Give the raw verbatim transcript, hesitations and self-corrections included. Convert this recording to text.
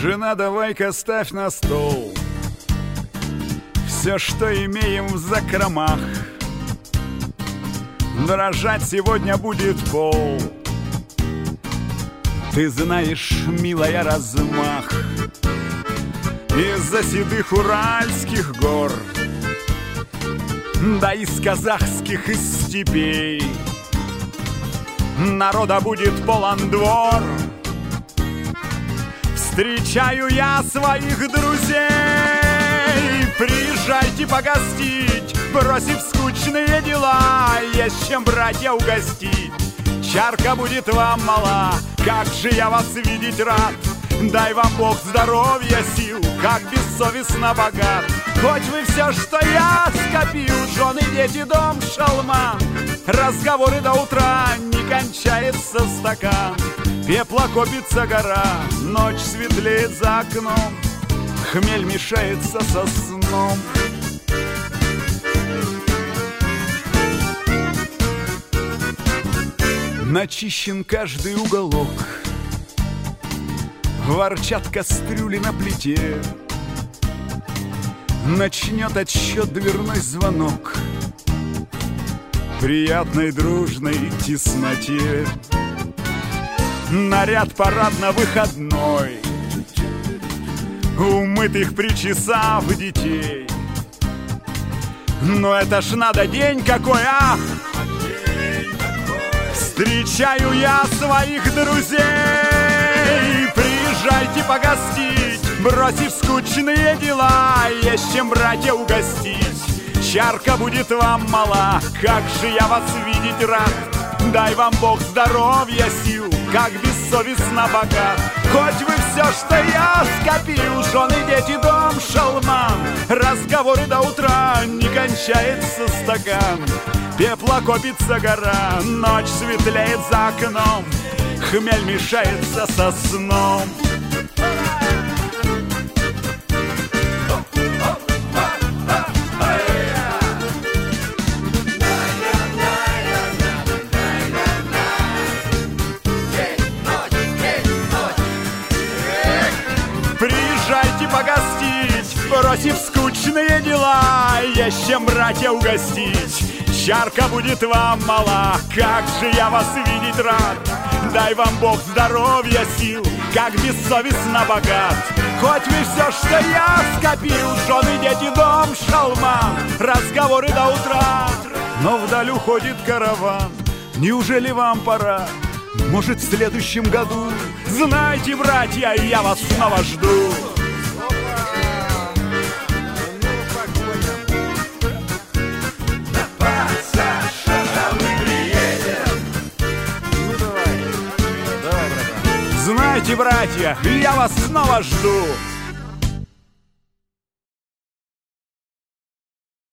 Жена, давай-ка ставь на стол все, что имеем в закромах. Дрожать сегодня будет пол. Ты знаешь, милая, размах из-за седых уральских гор, да из казахских, из степей народа будет полон двор. Встречаю я своих друзей, приезжайте погостить, бросив скучные дела, есть чем братья угостить. Чарка будет вам мала, как же я вас видеть рад. Дай вам Бог здоровья, сил, как бессовестно богат. Хоть вы все, что я скопил, жены, дети, дом, шалман, разговоры до утра, не кончается стакан. Пепла копится гора, ночь светлеет за окном, хмель мешается со сном. Начищен каждый уголок, ворчат кастрюли на плите. Начнет отсчет дверной звонок приятной дружной тесноте. Наряд парадно-выходной, умытых причесав детей. Но это ж надо день какой, а! Встречаю я своих друзей, приезжайте погостить, бросив скучные дела, есть чем братья угостить. Чарка будет вам мала, как же я вас видеть рад. Дай вам Бог здоровья, сил, как бессовестно богат. Хоть вы все, что я скопил, жены, дети, дом, шалман, разговоры до утра, не кончается стакан. Пепла копится гора, ночь светлеет за окном, хмель мешается со сном. Приезжайте погостить, бросив скучные дела, есть чем братья угостить. Чарка будет вам мала, как же я вас видеть рад. Дай вам Бог здоровья, сил, как бессовестно богат. Хоть вы все, что я скопил, жены, дети, дом, шалман, разговоры до утра. Но вдаль уходит караван, неужели вам пора? Может, в следующем году? Знайте, братья, я вас снова жду. Знаете, братья, я вас снова жду.